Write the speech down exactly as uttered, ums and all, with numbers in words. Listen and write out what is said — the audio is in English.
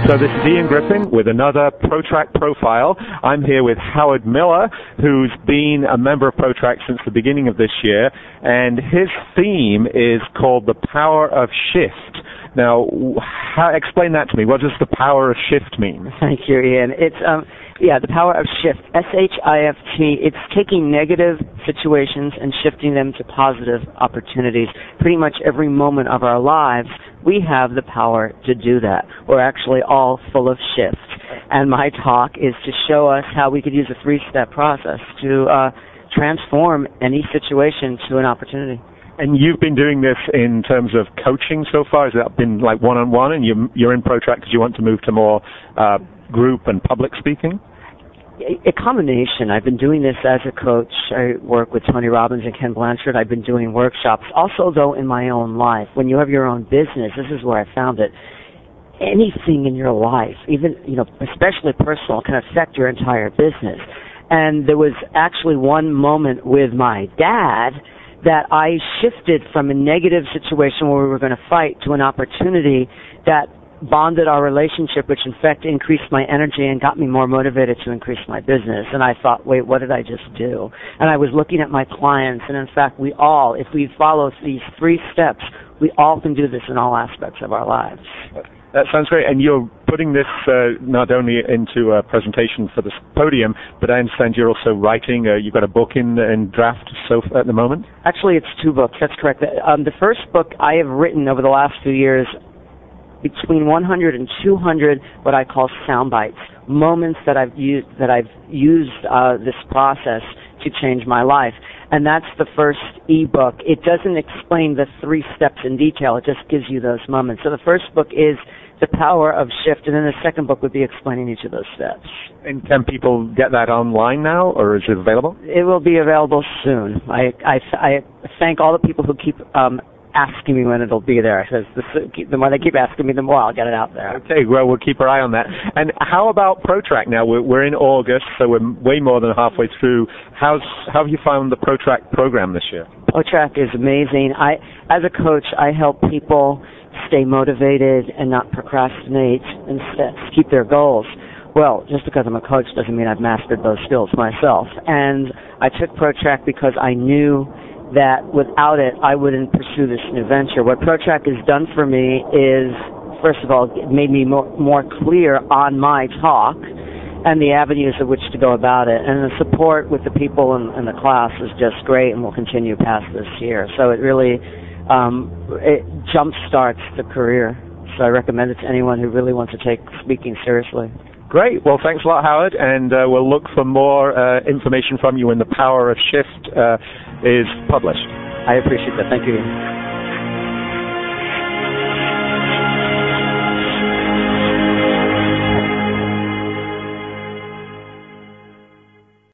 So this is Ian Griffin with another ProTrack Profile. I'm here with Howard Miller, who's been a member of ProTrack since the beginning of this year, and his theme is called The Power of Shift. Now, how, explain that to me. What does the power of shift mean? Thank you, Ian. It's um, yeah, the power of shift. S H I F T. It's taking negative situations and shifting them to positive opportunities. Pretty much every moment of our lives, we have the power to do that. We're actually all full of shifts. And my talk is to show us how we could use a three-step process to uh, transform any situation to an opportunity. And you've been doing this in terms of coaching so far? Has that been like one-on-one, and you're, you're in ProTrack because you want to move to more uh, group and public speaking? A combination. I've been doing this as a coach. I work with Tony Robbins and Ken Blanchard. I've been doing workshops. Also, though, in my own life. When you have your own business, this is where I found it. Anything in your life, even, you know, especially personal, can affect your entire business. And there was actually one moment with my dad that I shifted from a negative situation where we were going to fight to an opportunity that bonded our relationship, which in fact increased my energy and got me more motivated to increase my business. And I thought, wait, what did I just do? And I was looking at my clients, and in fact, we all, if we follow these three steps, we all can do this in all aspects of our lives. That sounds great. And you're putting this uh, not only into a presentation for the podium, but I understand you're also writing. Uh, you've got a book in, in draft so at the moment? Actually, it's two books. That's correct. Um, the first book I have written over the last few years, between one hundred and two hundred what I call sound bites, moments that I've used that I've used uh, this process to change my life. And that's the first ebook. It doesn't explain the three steps in detail. It just gives you those moments. So the first book is The Power of Shift, and then the second book would be explaining each of those steps. And can people get that online now, or is it available? It will be available soon. I, I, I thank all the people who keep um, asking me when it'll be there. Because the, the more they keep asking me, the more I'll get it out there. Okay, well, we'll keep our eye on that. And how about ProTrack now? We're, we're in August, so we're way more than halfway through. How's, how have you found the ProTrack program this year? ProTrack is amazing. I, as a coach, I help people stay motivated and not procrastinate and keep their goals. Well, just because I'm a coach doesn't mean I've mastered those skills myself. And I took ProTrack because I knew that without it, I wouldn't pursue this new venture. What ProTrack has done for me is, first of all, it made me more, more clear on my talk and the avenues of which to go about it. And the support with the people in, in the class is just great and will continue past this year. So it really um, it jump-starts the career. So I recommend it to anyone who really wants to take speaking seriously. Great. Well, thanks a lot, Howard, and uh, we'll look for more uh, information from you when The Power of Shift uh, is published. I appreciate that. Thank you.